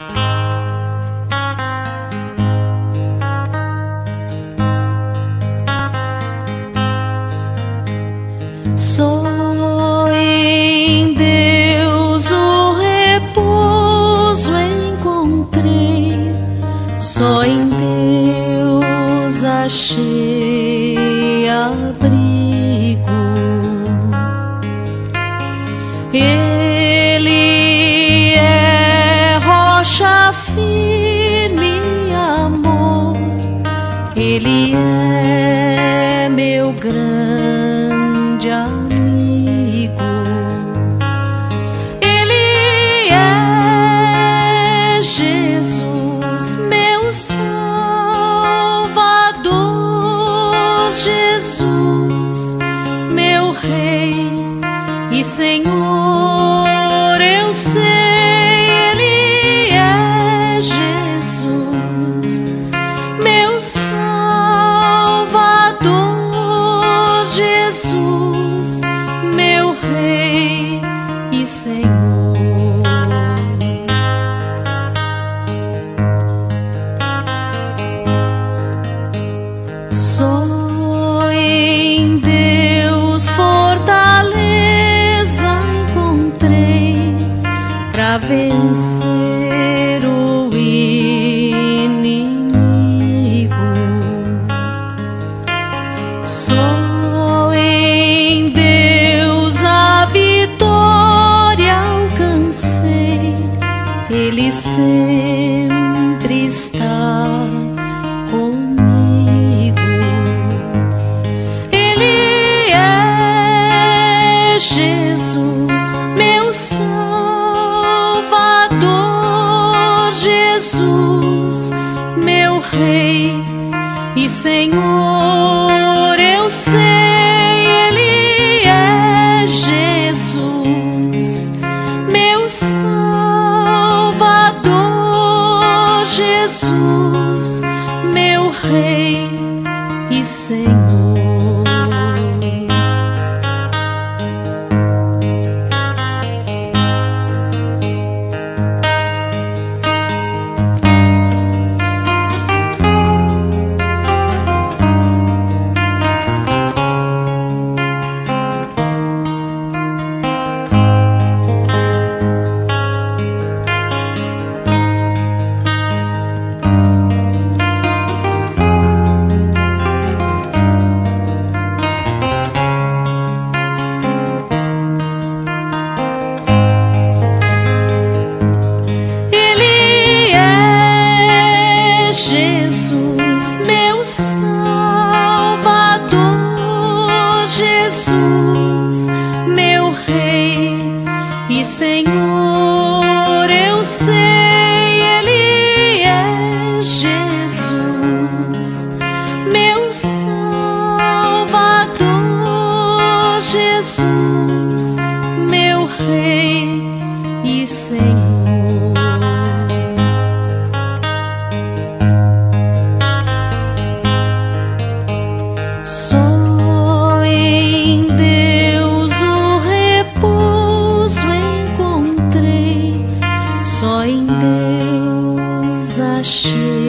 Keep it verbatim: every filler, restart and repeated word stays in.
Só em Deus o repouso encontrei, só em Deus achei abrigo. Ele é rocha firme, amor, Ele é meu grande amigo. Ele é Jesus, meu Salvador, Jesus, meu Rei e Senhor, eu sei. Ele é Jesus, meu Salvador, Jesus, meu Rei e Senhor. Só em Deus fortaleza encontrei pra vencer o inimigo. Só em Deus a vitória alcancei, Ele sempre está comigo. Ele é Jesus, meu Salvador, Jesus, meu Rei e Senhor, eu sei. Ele é Jesus, meu Salvador, Jesus, meu Rei e Senhor. Jesus, meu Salvador, Jesus, meu Rei e Senhor, eu sei. Ele é Jesus, meu Salvador, Jesus, meu Rei e Senhor. Só em Deus o repouso encontrei, só em Deus achei